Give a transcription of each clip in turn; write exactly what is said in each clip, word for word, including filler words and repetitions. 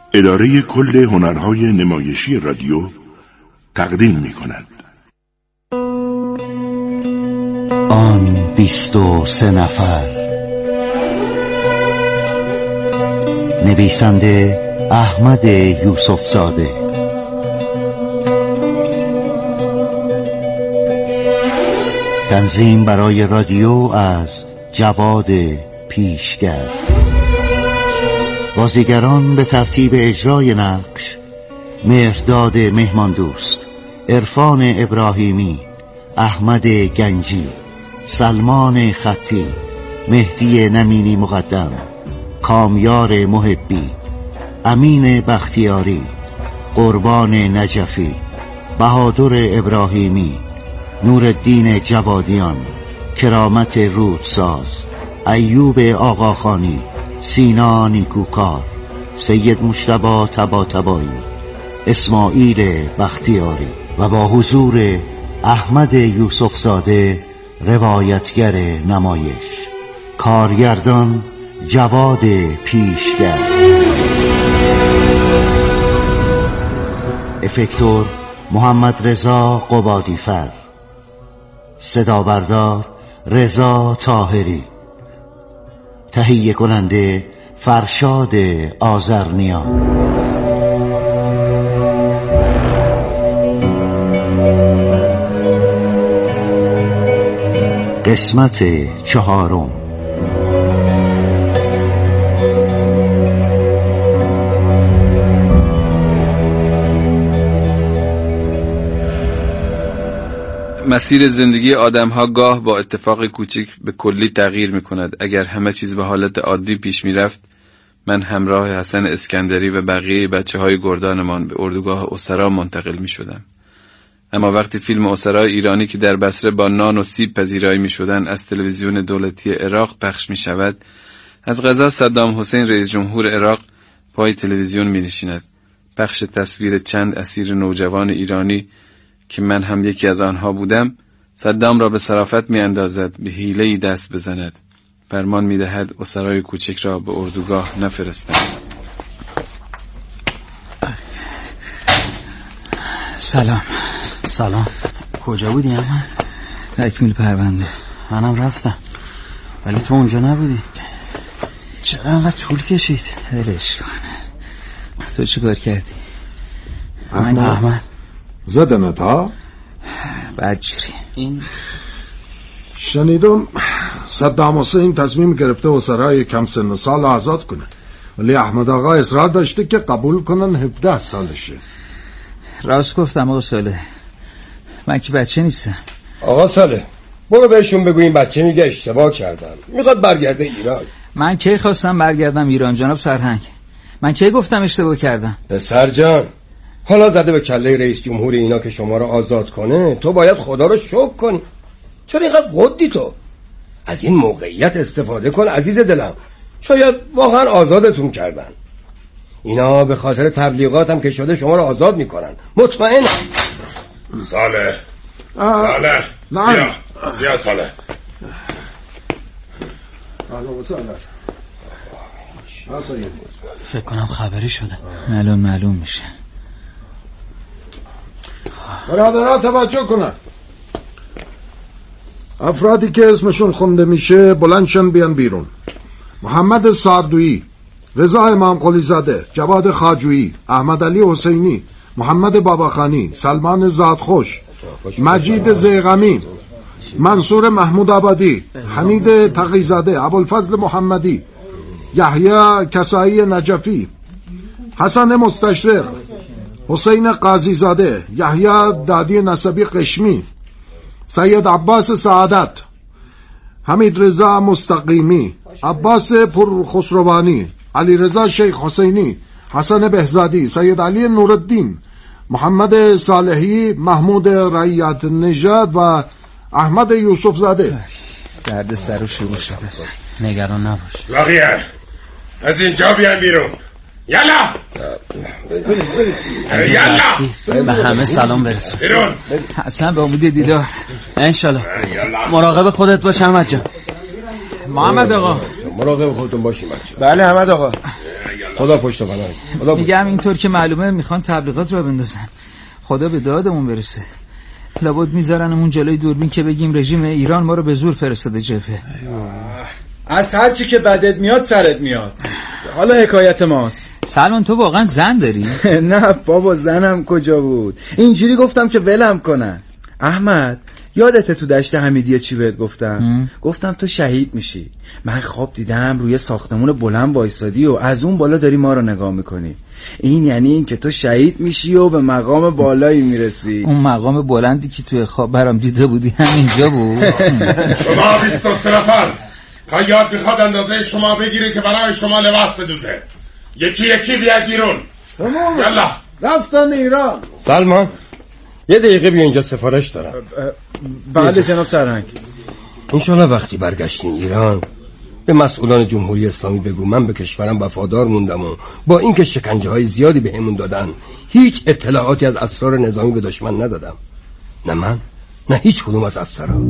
اداره کل هنرهای نمایشی رادیو تقدیم می کند. آن بیست و سه نفر. نویسنده احمد یوسف زاده. تنظیم برای رادیو از جواد پیشگر. بازیگران به ترتیب اجرای نقش: مهرداد مهمان دوست، عرفان ابراهیمی، احمد گنجی، سلمان خطی، مهدی نمینی مقدم، کامیار محبی، امین بختیاری، قربان نجفی، بهادر ابراهیمی، نورالدین جوادیان، کرامت رودساز، ایوب آقاخانی، سینا نیکوکار، سید مجتبی طباطبایی، اسماعیل بختیاری و با حضور احمد یوسف زاده روایتگر نمایش. کارگردان جواد پیشگر. افکتور محمد رضا قبادیفر. صدابردار رضا طاهری. تهیه کننده فرشاد آذرنیا. قسمت چهارم. مسیر زندگی آدم‌ها گاه با اتفاق کوچک به کلی تغییر می‌کند. اگر همه چیز به حالت عادی پیش می‌رفت، من همراه حسن اسکندری و بقیه بچه‌های گردانمان به اردوگاه اسرا منتقل می‌شدم. اما وقتی فیلم اسرای ایرانی که در بصره با نان و سیب پذیرایی می‌شدند از تلویزیون دولتی عراق پخش می‌شود، از قضا صدام حسین رئیس جمهور عراق پای تلویزیون می‌نشیند. پخش تصویر چند اسیر نوجوان ایرانی که من هم یکی از آنها بودم، صدام را به صرافت می اندازد به حیله‌ای دست بزند. فرمان می دهد اسرای کوچک را به اردوگاه نفرستند. سلام. سلام. کجا بودی احمد؟ تکمیل پرونده. منم رفتم ولی تو اونجا نبودی. چرا انقدر طول کشید؟ ولش کن. تو چی کار کردی؟ احمد احمد زدنت ها؟ بدجوری. این شنیدم صدام حسین تصمیم گرفته اسرای کم سن و سال آزاد کنه، ولی احمد آقا اصرار داشته که قبول کنن هفده سالشه. راست گفتم آقا صالح، من که بچه نیستم. آقا صالح برو بهشون بگو این بچه میگه اشتباه کردم، میخواد برگرده ایران. من کی خواستم برگردم ایران جناب سرهنگ؟ من کی گفتم اشتباه کردم؟ سرجان حالا زده به کله رئیس جمهور اینا که شما رو آزاد کنه، تو باید خدا رو شکر کنی. چرا اینقدر قدی تو؟ از این موقعیت استفاده کن عزیز دلم، شاید واقعا آزادتون کردن. اینا به خاطر تبلیغات هم که شده شما رو آزاد میکنن، مطمئنم. صالح صالح بیا بیا صالح. فکر کنم خبری شده. الان معلوم میشه. برادرها توجه کنن، افرادی که اسمشون خونده میشه بلندشن بیان بیرون. محمد ساردویی، رضا امام قلی زاده، جواد خاجویی، احمد علی حسینی، محمد باباخانی، سلمان زادخوش، مجید زیغمی، منصور محمود آبادی، حمید تقیزاده، ابوالفضل محمدی، یحیی کسایی نجفی، حسن مستشرق، حسین قاضی زاده، یحیی دادی نسبی قشمی، سید عباس سعادت، حمید رضا مستقیمی، عباس پرخسروانی، علی رضا شیخ حسینی، حسن بهزادی، سید علی نورالدین، محمد صالحی، محمود رعیت نژاد و احمد یوسف زاده. درد سر و شروع شده. نگران نباش. بقیه از اینجا بیان بیرون. یالا یالا به همه سلام برسون. بیرون. اصلا به امید دیدار انشالله. مراقب خودت باش احمد جان. محمد آقا مراقب خودتون باشین بچه. بله احمد آقا. خدا پشت و پناه. خدا میگم اینطور که معلومه میخوان تبلیغات را بندازن. خدا به دادمون برسه. لابد میذارنمون جلوی دوربین که بگیم رژیم ایران ما رو به زور فرستاده جبهه. از هر چی که بدت میاد سرت میاد. حالا حکایت ماست. سلمان تو واقعا زن داری؟ نه بابا زنم کجا بود. اینجوری گفتم که ولم کنن. احمد یادته تو دشت حمیدیه چی بهت گفتم؟ ام. گفتم تو شهید میشی. من خواب دیدم روی ساختمون بلند وایسادی و از اون بالا داری ما رو نگاه میکنی. این یعنی این که تو شهید میشی و به مقام بالایی میرسی. اون مقام بلندی که توی خواب برام دیده بودی همینجا بود. شما بیست و سه نفر قیاد میخواد اندازه شما بگیره که برای شما لباس بدوزه. یکی یکی بیاد بیرون. تمام. یلا رفتن ایران. سلمان یه دقیقه بیا اینجا سفارش دارم. بله جناب سرهنگ. انشالله وقتی برگشتین ایران به مسئولان جمهوری اسلامی بگو من به کشورم وفادار موندم و با اینکه شکنجه های زیادی به همون دادن هیچ اطلاعاتی از اسرار نظامی به دشمن ندادم. نه من نه هیچ کدوم از افسرها.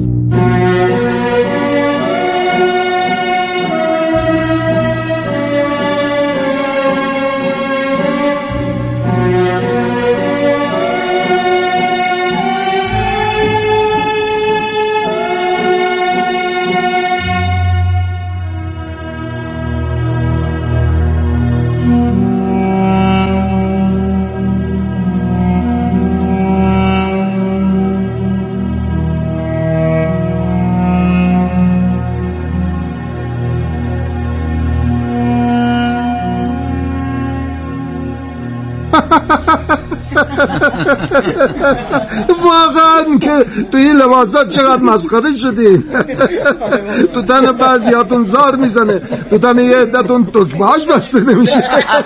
واقعا که تو این لباسات چقدر مسخره شدین. تو تن بعضیاتون زار میزنه، تو تن یه عدتون تکبهاش بسته نمیشه.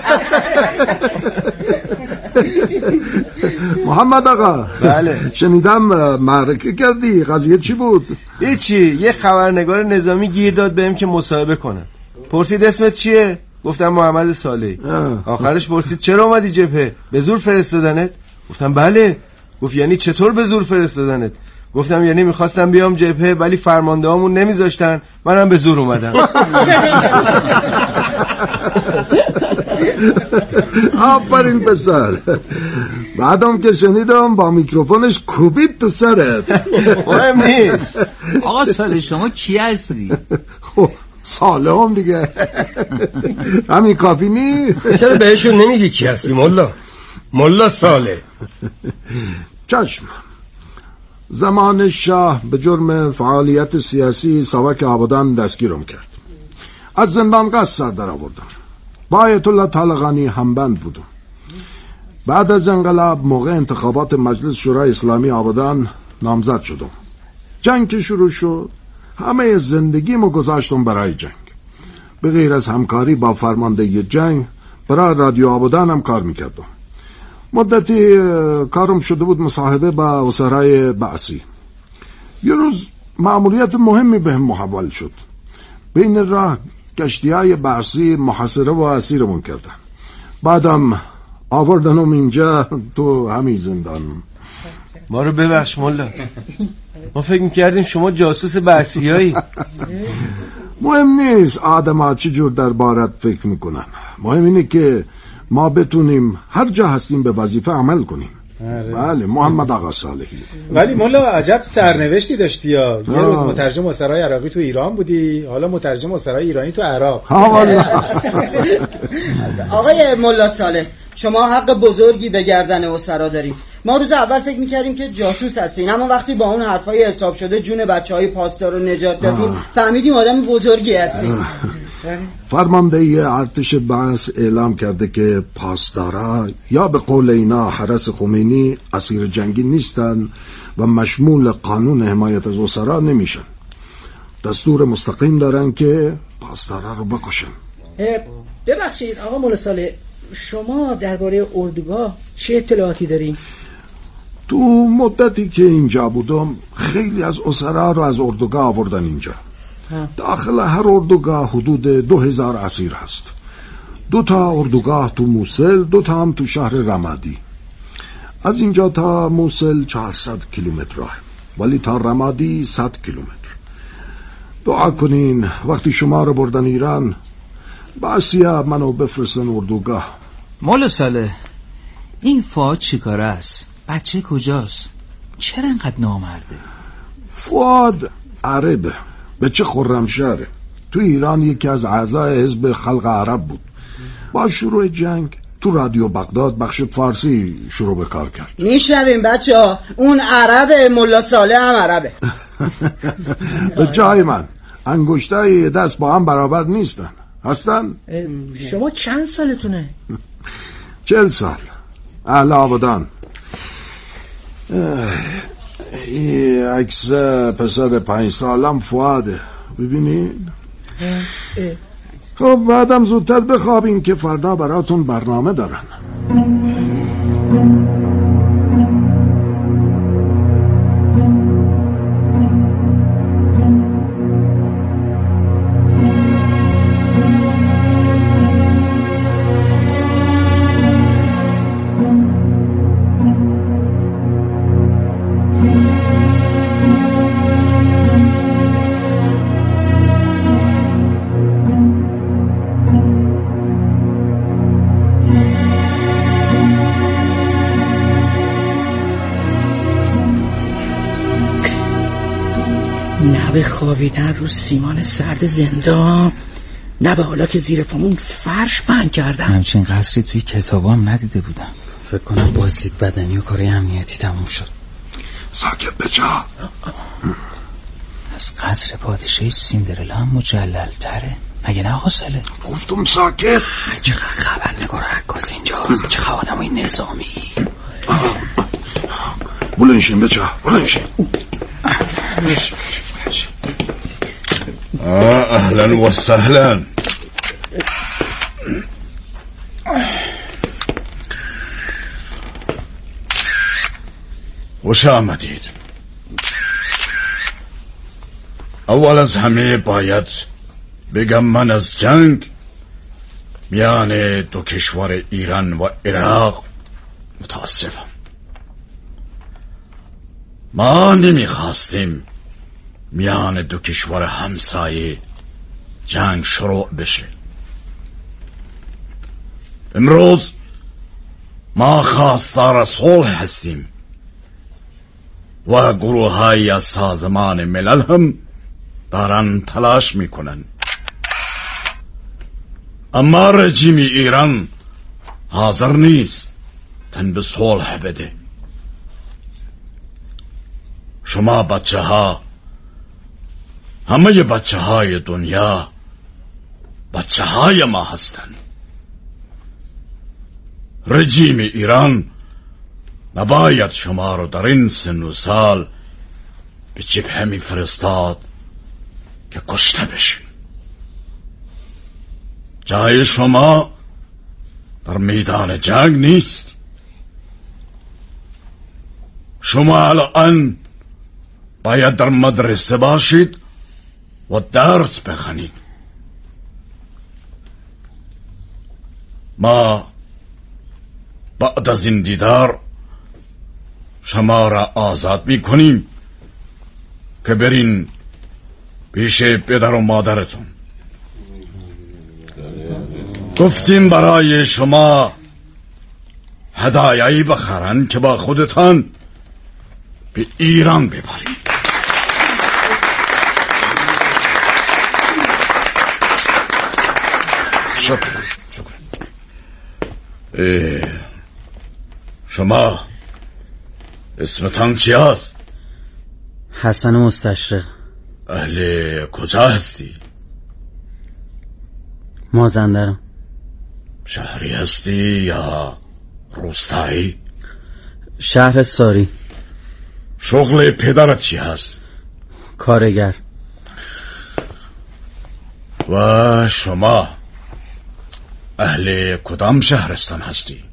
محمد آقا. بله. شنیدم معرکه کردی، قضیه چی بود؟ هیچی، یه خبرنگار نظامی گیر داد بهم که مصاحبه کنم. پرسید اسمت چیه؟ گفتم محمد صالحی. آخرش پرسید چرا اومدی جبهه؟ به زور فرستادنت؟ گفتم بله. گفت یعنی چطور به زور فرستادنت؟ گفتم یعنی میخواستم بیام جبهه ولی فرمانده هامون نمیذاشتن، منم به زور اومدم. آفرین پسر. بعدم که شنیدم با میکروفونش کوبید تو سرت. مهم نیست. آقا صالح شما کی هستی؟ خب صالح هم دیگه. همین کافی نی؟ چرا بهشون نمیگی کی هستی ملا؟ ملا صالح. چشم. زمان شاه به جرم فعالیت سیاسی ساواک آبادان دستگیرم کرد. از زندان قصد سر در آوردم. با آیت الله طالقانی همبند بودم. بعد از انقلاب موقع انتخابات مجلس شورای اسلامی آبادان نامزد شدم. جنگ که شروع شد همه زندگیمو گذاشتم برای جنگ. به غیر از همکاری با فرمانده جنگ برای رادیو آبادان هم کار میکردم. مدتی کارم شده بود مصاحبه با اسرای بعثی. یه روز مأموریت مهمی بهم محول شد. بین راه کشتی‌های بعثی محاصره و اسیرمون کردن. بعدم آوردنم اینجا تو همین زندان. ما رو ببخش مولا، ما فکر میکردیم شما جاسوس بعثیایی. مهم نیست آدم ها چی جور در بارت فکر میکنن. مهم اینه که ما بتونیم هر جا هستیم به وظیفه عمل کنیم. بله محمد آقا صالحی. ولی مولا عجب سرنوشتی داشتی یا یه روز مترجم اسرای عراقی تو ایران بودی، حالا مترجم اسرای ایرانی تو عراق. ها والله. آقای مولا صالح شما حق بزرگی به گردن اسرا دارید. ما روز اول فکر میکردیم که جاسوس هستین، اما وقتی با اون حرفای حساب شده جون بچهای پاسدار رو نجات دادیم فهمیدیم آدم بزرگی هستین. فرمانده ارتش بعث اعلام کرده که پاسدارا یا به قول اینا حرس خمینی اسیر جنگی نیستن و مشمول قانون حمایت از اسرا نمیشن. دستور مستقیم دارن که پاسدارا رو بکشن. ببخشید آقا مولا صالح، شما درباره اردوگاه چه اطلاعاتی دارین؟ تو مدتی که اینجا بودم خیلی از اسرا رو از اردوگاه آوردن اینجا. داخل هر اردوگاه حدود دو هزار اسیر هست. دو تا اردوگاه تو موصل، دو تا هم تو شهر رمادی. از اینجا تا موصل چهارصد کیلومتر راه، ولی تا رمادی صد کیلومتر. دعا کنین وقتی شما رو بردن ایران بعثیه منو بفرستن اردوگاه. مولا صالح، این فؤاد چیکاره است؟ بچه کجاست؟ چرا انقدر نامرده؟ فؤاد عربه، به چه خرمشهره. تو ایران یکی از اعضای حزب خلق عرب بود. با شروع جنگ تو رادیو بغداد بخش فارسی شروع به کار کرد. میشنویم بچه ها، اون عربه، مولا صالح هم عربه. به جای من انگشتای دست با هم برابر نیستن. هستن؟ شما چند سالتونه؟ چل سال. اهل آبادان. این عکس پسر پنج سالم فؤاده، ببینین. خب بعدم زودتر بخوابین که فردا براتون برنامه دارن. نه به خوابیدن رو سیمان سرد زندان، نه به حالا که زیر پامون فرش پهن کردم. همچین قصری توی کتابام ندیده بودم. فکر کنم بازدید بدنی و کاری امنیتی تموم شد. ساکت بجا. از قصر پادشاهی سیندرلا هم مجلل تره، مگه نه آقا صالح؟ گفتم ساکت. چقدر خبرنگار عکاس اینجاست، چقدر آدمای نظامی. بلنشین بچه، بلنشین. اهلا و سهلا. خوش آمدید. اول از همه باید بگم من از جنگ میان دو کشور ایران و عراق متاسفم. ما نمیخواستیم میان دو کشور همسایه جنگ شروع بشه. امروز ما خواستار صلح هستیم و گروه های از سازمان ملل هم دارن تلاش میکنن، اما رژیم ایران حاضر نیست تن به صلح بده. شما بچه ها، همه بچه های دنیا بچه های ما هستن. رژیم ایران نباید شما رو در این سن و سال به جبهه می فرستاد که کشته بشین. جای شما در میدان جنگ نیست. شما الان باید در مدرسه باشید و درس بخونید. ما بعد از این دیدار شما را آزاد می کنیم که برین پیش پدر و مادرتون. گفتیم برای شما هدایایی بخرن که با خودتان به ایران ببرید. شکر شکر. شما اسمتان چی هست؟ حسن مستشرق. اهل کجا هستی؟ مازندران. شهری هستی یا روستایی؟ شهر ساری. شغل پدرت چی هست؟ کارگر. و شما اهل کدام شهرستان هستی؟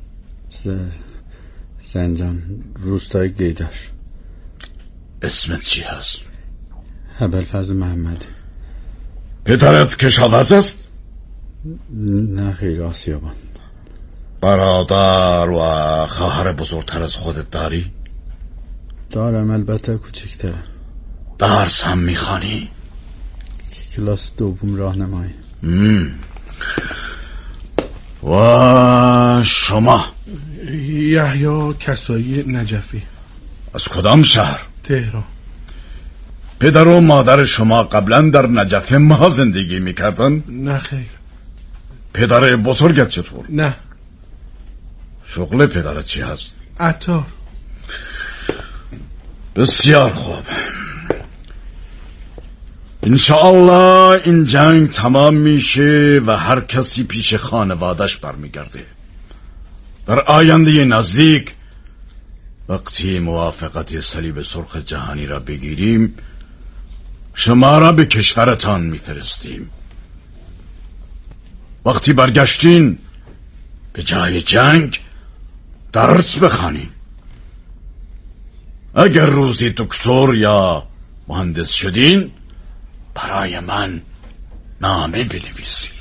زنجان، روستای گیدر. اسمت چی هست؟ ابوالفضل محمد. پدرت کشاورز است؟ نه خیر، آسیابان. برادر و خواهر بزرگتر از خودت داری؟ دارم، البته کوچکترم. درس هم میخوانی؟ کلاس دوم راهنمایی. و شما؟ یحیی کسایی نجفی. از کدام شهر؟ تهران. پدر و مادر شما قبلا در نجف ما زندگی میکردن؟ نه خیر. پدر بزرگت چطور؟ نه. شغل پدرت چی هست؟ عطار. بسیار خوب. انشاءالله این جنگ تمام میشه و هر کسی پیش خانوادش برمیگرده. در آینده نزدیک وقتی موافقت صلیب سرخ جهانی را بگیریم شما را به کشورتان میفرستیم. وقتی برگشتین به جای جنگ درس بخوانین. اگر روزی دکتر یا مهندس شدین برای من نامه بنویسین.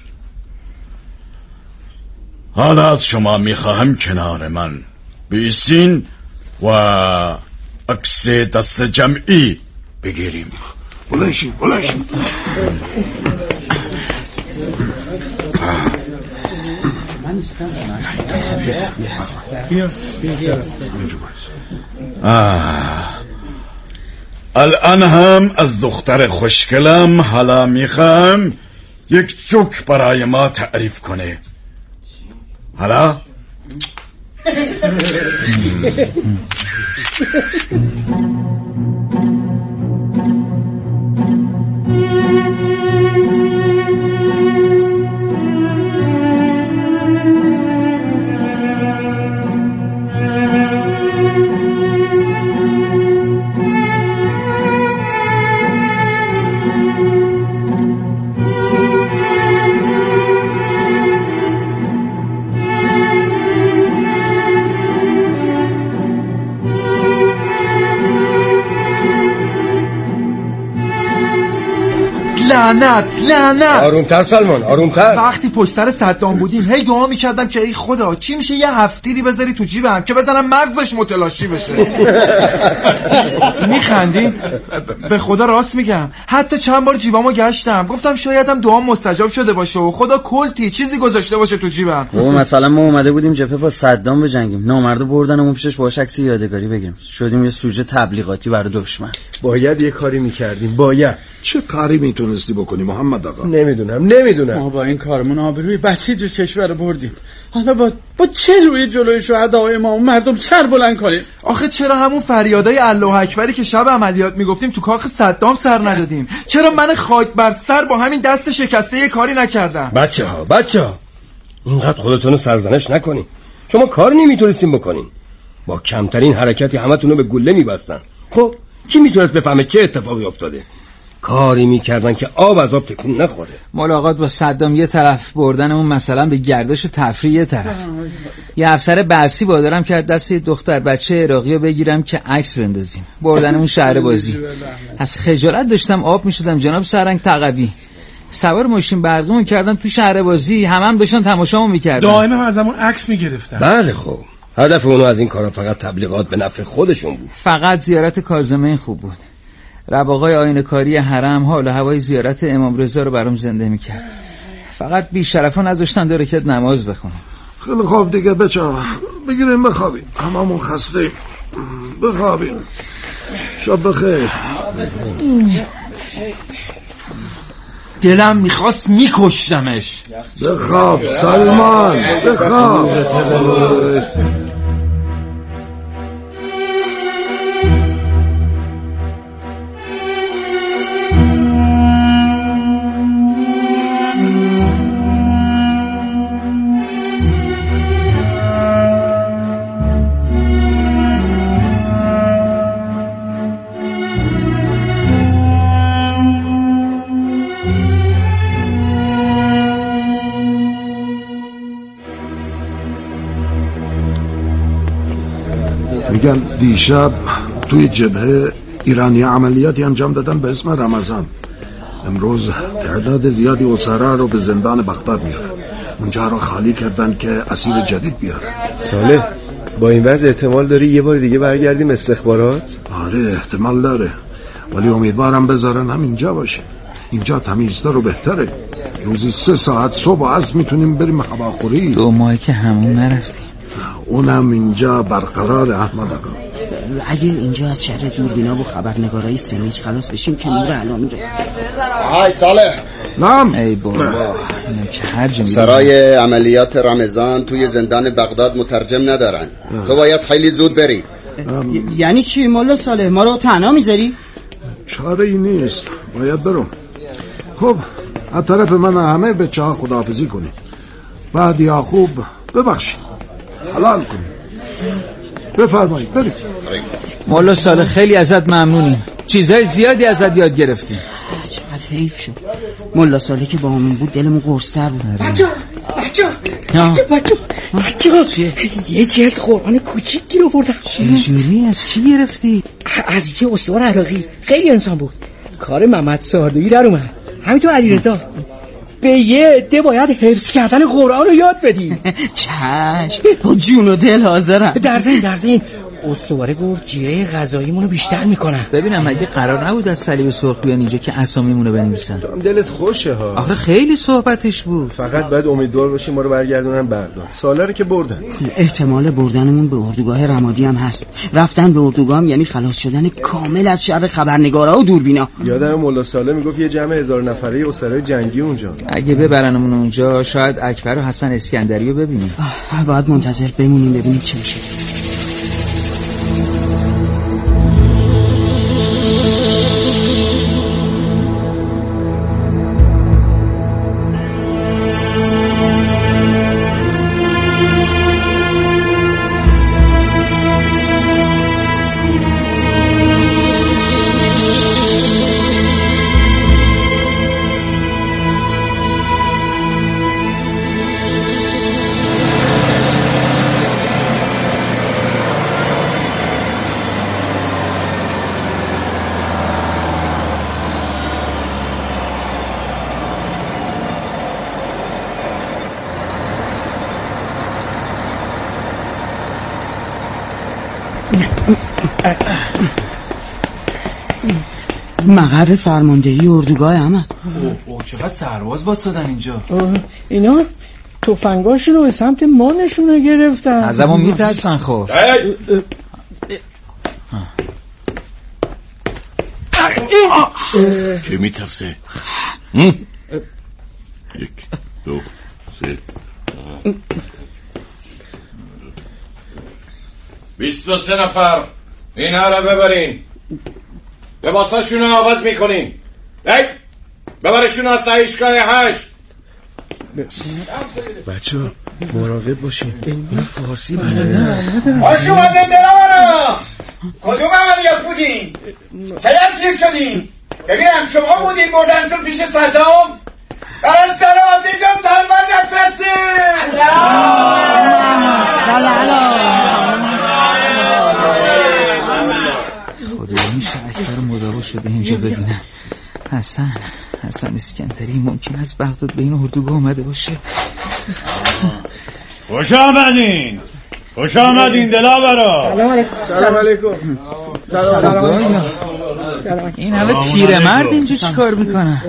حالا از شما میخواهم کنار من بیستین و عکس دست جمعی بگیریم. بلنشین بلنشین. آه. الان هم از دختر خوشگلم حالا میخوام یک جوک برای ما تعریف کنه. حالا لعنت لعنت. آرومتر سلمان آرومتر. وقتی پشت سر صدام بودیم هی دعا میکردم که ای خدا چی میشه یه هفتیری بذاری تو جیبم که بزنم مغزش متلاشی بشه. میخندی؟ به خدا راست میگم حتی چند بار جیبامو گشتم گفتم شایدم دعا مستجاب شده باشه و خدا کلتی چیزی گذاشته باشه تو جیبم. بابا مثلا ما اومده بودیم جبهه با صدام بجنگیم نامردا بردنمون پیشش باهاش عکس یادگاری بگیریم شدیم یه سوژه تبلیغاتی برای دشمن. باید یه کاری میکردیم. باید. چه کاری میتونستی بکنی محمد آقا؟ نمیدونم نمیدونم. ما با این کارمون آبروی بسیج کشور رو بردیم. حالا با با چه روی جلوی شهدای امام مردم سر بلند کنیم؟ آخه چرا همون فریادای الله اکبری که شب عملیات میگفتیم تو کاخ صدام سر ندادیم؟ چرا من خاک بر سر با همین دست شکسته یه کاری نکردم؟ بچه‌ها بچه‌ها اینقدر خودتون رو سرزنش نکنین. شما کار نمیتونستین بکنین. با کمترین حرکتی همتون رو به گله میبستن. خب کی میتونست بفهمه چه اتفاقی افتاده؟ کاری میکردن که آب از آب تکون نخوره. ملاقات با صدام یه طرف، بردنمون مثلا به گردش و تفریح یه طرف. یه افسر بعثی وادارم کرد دست یه دختر بچه عراقیو بگیرم که عکس بندازیم. بردنمون شهر بازی. از خجالت داشتم آب میشدم جناب سرنگ تقوی. سوار ماشین برقیمون کردن تو شهر بازی، همه هم داشتن تماشامون میکردن. دائما ازمون عکس میگرفتن. بله خب هدف اونو از این کارا فقط تبلیغات به نفع خودشون بود. فقط زیارت کاظمین خوب بود. رباقای آینه کاری حرم حال و هوای زیارت امام رضا رو برام زنده میکرد. فقط بی‌شرفا نذاشتن دو رکعت نماز بخونم. خیلی خوب دیگه بچه‌ها بگیریم بخوابیم. هممون خسته بخوابیم. شب بخیر. دلم میخواست میکشتمش. بخواب سلمان بخواب. میگن دیشب توی جبهه ایرانی عملیاتی انجام دادن به اسم رمضان. امروز تعداد زیادی اسرا رو به زندان بغداد میارن. اونجا رو خالی کردن که اسیر جدید بیارن. صالح با این وضع احتمال داری یه بار دیگه برگردیم استخبارات؟ آره احتمال داره، ولی امیدوارم بذارن همینجا باشه. اینجا تمیزتر و بهتره. روزی سه ساعت صبح از میتونیم بریم هواخوری. دو ماهی که همون نرفتیم. اونم اینجا برقرار احمد آقا. اگه اینجا از شهر دوربینا و خبرنگارای سمیج خلاص بشیم که نور علامی رو. آهای صالح. نام. ای بابا. سرای عملیات رمضان توی زندان بغداد مترجم ندارن. تو باید خیلی زود بری. یعنی چی مولا صالح؟ ما رو تنها میذاری؟ چاره ای نیست، باید برم. خب از طرف من همه بچه ها خداحافظی کنی. بعد یعقوب ببخشید حلال کنی. بفرمایید برید. مولا صالح خیلی ازت ممنونیم. چیزای زیادی ازت یاد گرفتیم. چقدر حیف شد. مولا صالح که با همون بود دلمون قرص‌تر بود. بچه بچه بچه بچه بچه یه جلد قرآن کوچیک گیر آوردم. چجوری؟ از کی گرفتی؟ از یه استوار عراقی. خیلی انسان بود. کار محمد ساردویی در اومد. همینطور علیرضا. به یه عده باید حفظ کردن قرآن رو یاد بدیم. چشم با جون و دل حاضرم. در ضمن در ضمن استواره گفت جیره غذاییمون رو بیشتر میکنن. ببینم اگه قرار نبود از صلیب سرخ بیان اینجا که اسامیمون رو بنویسن. دلت خوشه ها. آخه خیلی صحبتش بود. فقط باید امیدوار باشیم ما رو برگردونن بغداد. ساله رو که بردن. احتمال بردنمون به اردوگاه رمادی هم هست. رفتن به اردوگاه هم یعنی خلاص شدن کامل از شر خبرنگارا و دوربینا. یادم مولا صالح میگفت یه جمع هزار نفره اسرای جنگی اونجا. اگه ببرنمون اونجا شاید اکبر و حسن اسکندری رو ببینیم. باید منتظر بمونیم ببینیم چی میشه. مقر فرماندهی اردوگاه احمد. اوه چقدر سرباز واسادن اینجا. اینا تفنگاشون رو به سمت ما نشونه گرفتن. ازمون میترسن. خب چه میترسه؟ یک دو سه بیست و سه نفر اینا رو ببرین. لباساشون رو عوض میکنین. ای ببرشون از سایشگاه هشت. بچه مراقب باشین. این فارسی بلدن. آشو بزن دلارا کدوم عملیات بودین؟ که دستگیر شدین؟ ببینم شما بودین بردنتون پیش صدام؟ برای سلام دیجام سلمان نفرستین. خدا میشه اکبر مداوا شده اینجا ببینم. حسن حسن اسکندری ممکن است بغداد به این اردوگاه اومده باشه. خوش آمدین. خوش آمدین دلاورا. سلام علیکم. سلام علیکم. سلام علیکم. این همه پیرمرد اینجا چیکار میکنن؟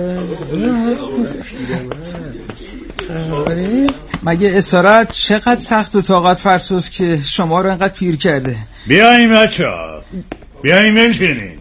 مگه اسارت چقدر سخت و طاقت فرساست که شما رو انقدر پیر کرده؟ بیاییم بچه ها بیاییم بنشینین.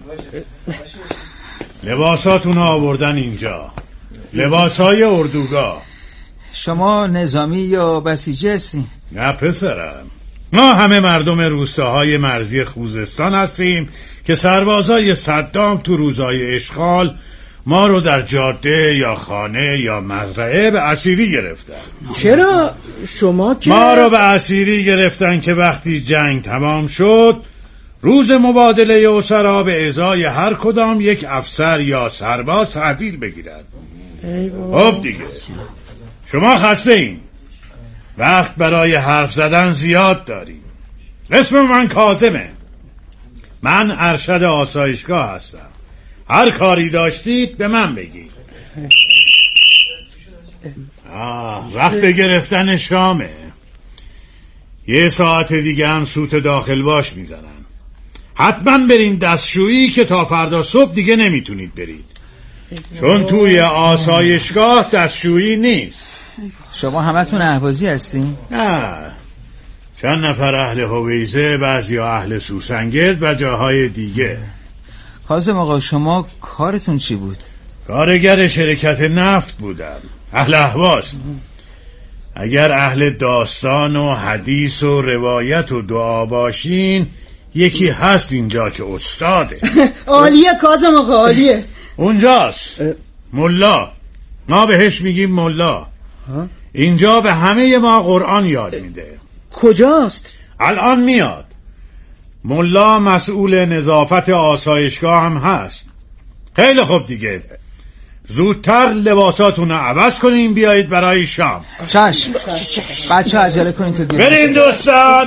لباساتون آوردن اینجا. لباسای اردوگاه. شما نظامی یا بسیجی هستین؟ نه پسرم، ما همه مردم روستاهای مرزی خوزستان هستیم که سربازای صدام تو روزای اشغال ما رو در جاده یا خانه یا مزرعه به اسیری گرفتن. چرا؟ شما که ما رو به اسیری گرفتن که وقتی جنگ تمام شد روز مبادله اسرا به ازای هر کدام یک افسر یا سرباز تحویل بگیرن. خب دیگه شما خسته این وقت برای حرف زدن زیاد داریم. اسم من کاظمه. من ارشد آسایشگاه هستم. هر کاری داشتید به من بگید. آه وقت گرفتن شامه. یه ساعت دیگه هم سوت داخل باش میزنن. حتما برین دستشویی که تا فردا صبح دیگه نمیتونید برید. چون توی آسایشگاه دستشویی نیست. شما همتون اهوازی هستین؟ نه، چند نفر اهل هویزه، بعضی اهل سوسنگرد و جاهای دیگه. کاظم آقا شما کارتون چی بود؟ کارگر شرکت نفت بودم، اهل اهواز. اگر اهل داستان و حدیث و روایت و دعا باشین، یکی هست اینجا که استاده. عالیه کاظم آقا، عالیه. اونجاست، ملا. ما بهش میگیم ملا. اینجا به همه ما قرآن یاد میده. کجاست؟ الان میاد. ملا مسئول نظافت آسایشگاه هم هست. خیلی خوب دیگه، زودتر لباساتون رو عوض کنین بیایید برای شام. چشم. بچه عجله کنین تا دیگه بریم دوستان.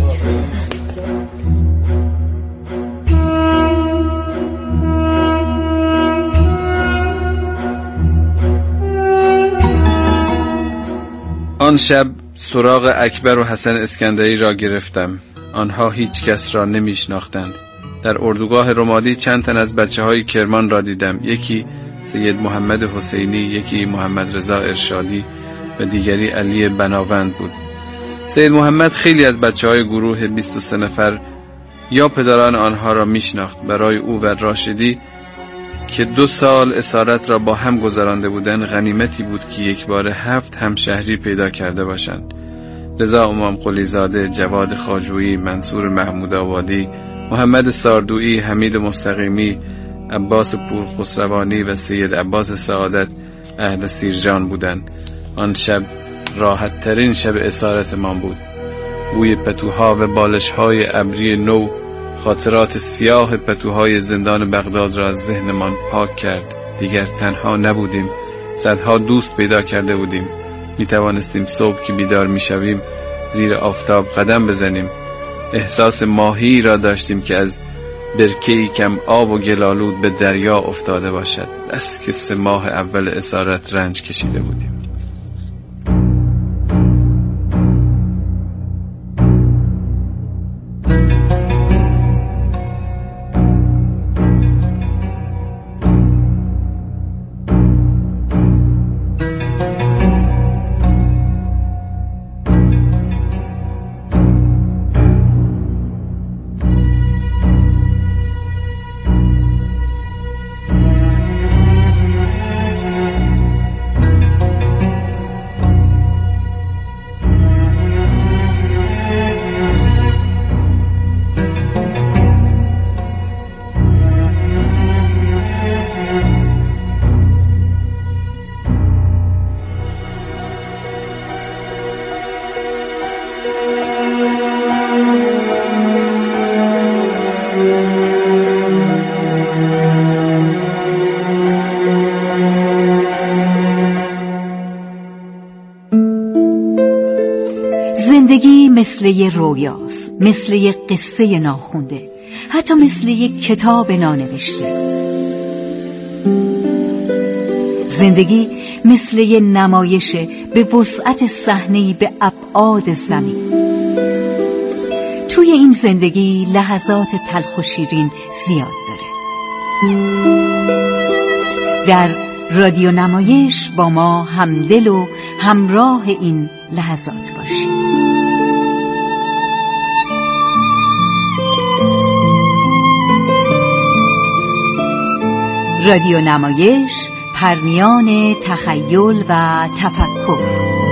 آن شب سراغ اکبر و حسن اسکندری را گرفتم. آنها هیچ کس را نمیشناختند. در اردوگاه رمادی چند تن از بچه های کرمان را دیدم. یکی سید محمد حسینی، یکی محمد رضا ارشادی و دیگری علی بناوند بود. سید محمد خیلی از بچه های گروه بیست و سه نفر یا پدران آنها را میشناخت. برای او و راشدی که دو سال اسارت را با هم گذرانده بودند غنیمتی بود که یک بار هفت همشهری پیدا کرده باشند. رضا امام قلی زاده، جواد خواجویی، منصور محمود آبادی، محمد ساردویی، حمید مستقیمی، عباس پورخسروانی و سید عباس سعادت اهل سیرجان بودند. آن شب راحت ترین شب اسارت من بود. بوی پتوها و بالش‌های ابری نو خاطرات سیاه پتوهای زندان بغداد را از ذهنمان پاک کرد. دیگر تنها نبودیم، صدها دوست پیدا کرده بودیم. می توانستیم صبح که بیدار می شویم زیر آفتاب قدم بزنیم. احساس ماهی را داشتیم که از برکه‌ای کم آب و گلالود به دریا افتاده باشد. بس که سه ماه اول اسارت رنج کشیده بودیم. زندگی مثل یه رویاست، مثل یه قصه ناخونده، حتی مثل یه کتاب نانوشته. زندگی مثل یه نمایشه به وسعت صحنه‌ای به ابعاد زمین. توی این زندگی لحظات تلخ و شیرین زیاد داره. در رادیو نمایش با ما همدل و همراه این لحظات باشید. رادیو نمایش، پرمیان تخیل و تفکر.